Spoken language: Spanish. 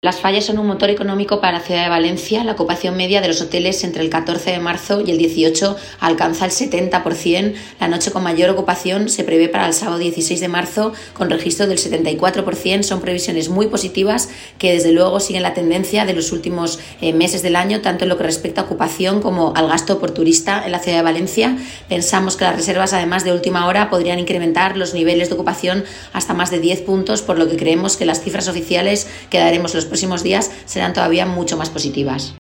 Las fallas son un motor económico para la ciudad de Valencia. La ocupación media de los hoteles entre el 14 de marzo y el 18 alcanza el 70%. La noche con mayor ocupación se prevé para el sábado 16 de marzo con registro del 74%. Son previsiones muy positivas que desde luego siguen la tendencia de los últimos meses del año, tanto en lo que respecta a ocupación como al gasto por turista en la ciudad de Valencia. Pensamos que las reservas, además de última hora, podrían incrementar los niveles de ocupación hasta más de 10 puntos, por lo que creemos que las cifras oficiales que daremos los próximos días serán todavía mucho más positivas.